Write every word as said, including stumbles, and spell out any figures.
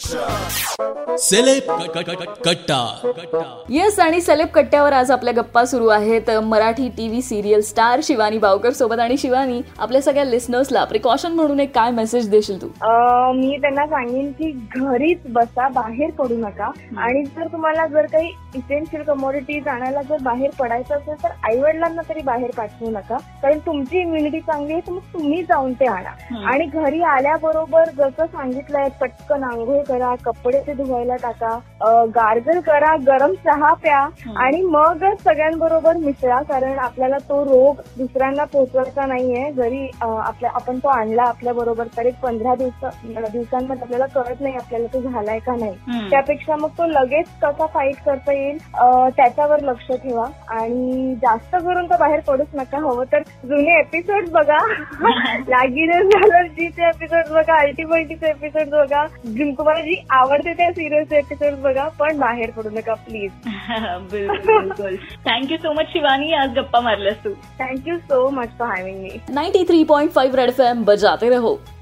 Celeb कट्टा. Yes, आणि celeb कट्ट्यावर आज आपल्या गप्पा सुरू आहेत Marathi TV serial star Shivani Bawkar सोबत. आणि शिवानी, आपल्या सगळ्या लिस्नर्सला प्रिकॉशन म्हणून एक काय मेसेज देशील तू? मी त्यांना सांगेन की घरीच बसा, बाहेर पडू नका. आणि जर तुम्हाला जर काही इसेन्शियल कमोडिटीज आणायला जर बाहेर पडायचं असेल तर आई वडिलांना तरी बाहेर पाठवू नका, कारण तुमची इम्युनिटी चांगली आहे तर मग तुम्ही जाऊन ते आणा. आणि घरी आल्याबरोबर जसं सांगितलंय, पटकन आंघोळ करा, कपडे ते धुवायला टाका, गार्गल करा, गरम चहा प्या आणि मगच सगळ्यांबरोबर मिसळा, कारण आपल्याला तो रोग दुसऱ्यांना पोहोचवायचा नाहीये. जरी आपल्या आपण तो आणला आपल्या बरोबर तर एक पंधरा दिवस दिवसांमध्ये आपल्याला कळत नाही आपल्याला तो झालाय का नाही. त्यापेक्षा मग तो लगेच कसा फाईट करता येईल त्याच्यावर लक्ष ठेवा. आणि जास्त करून तर बाहेर पडूच नका. हवं तर जुने एपिसोड बघा, लागीनच झालंजीचे एपिसोड बघा, अल्टिमेटचे एपिसोड बघा, तुम्हाला जी आवडते त्या सिरियलचे एपिसोड बघा, पण बाहेर पडू नका प्लीज. बिलकुल. थँक्यू सो मच शिवानी, आज गप्पा मारल्यास तू. Thank you so much for having me. Ninety three point five red F M बजाते रहो.